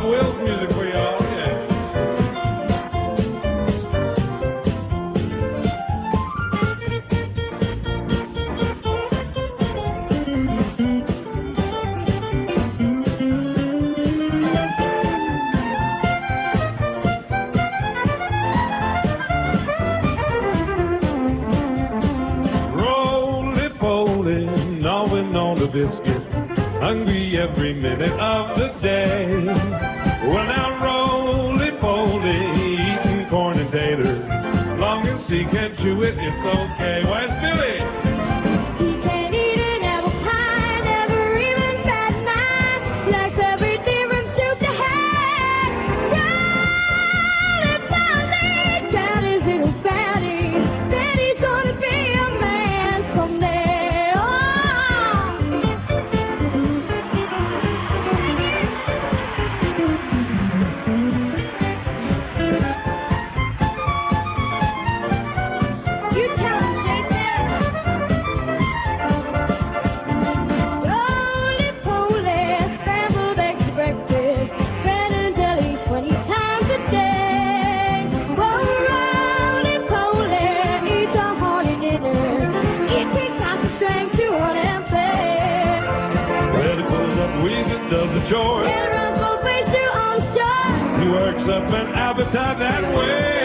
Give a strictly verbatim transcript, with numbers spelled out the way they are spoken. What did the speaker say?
Wills music for y'all. Yeah. Roly-poly, gnawing on the biscuit, hungry every minute of the day. Well, now roly-poly, eating corn and taters, long as he can chew it, it's okay. Where's Billy? He can't eat an apple pie, never even had mine. Likes everything from soup to hay. Roly-poly, down his little fatty, said he's gonna be a man someday. Oh. You tell him, Jason. Roly-poly, scrambled eggs for breakfast, bread and jelly twenty times a day. Oh, roly-poly, eats a hearty dinner. It takes out the strength to run and play. Well, he pulls up weeds and does the chores. And runs both ways to on shore. He works up an appetite that way.